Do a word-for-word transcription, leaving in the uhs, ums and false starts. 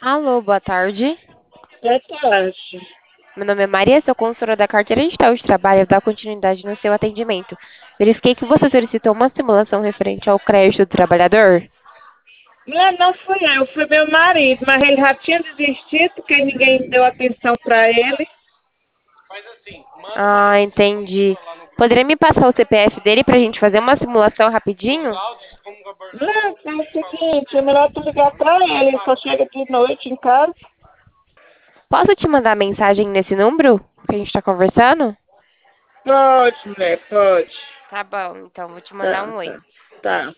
Alô, boa tarde. Boa tarde. Meu nome é Maria, sou consultora da carteira digital de trabalho. Vou dar continuidade no seu atendimento. Verifiquei que você solicitou uma simulação referente ao crédito do trabalhador. Não, não fui eu, foi meu marido, mas ele já tinha desistido porque ninguém deu atenção para ele. Ah, entendi. Poderia me passar o C P F dele para a gente fazer uma simulação rapidinho? Não, é o seguinte, é melhor tu ligar para ele, ele só chega de noite em casa. Posso te mandar mensagem nesse número que a gente está conversando? Pode, mulher, pode. Tá bom, então vou te mandar Tá, um oi. tá, tá.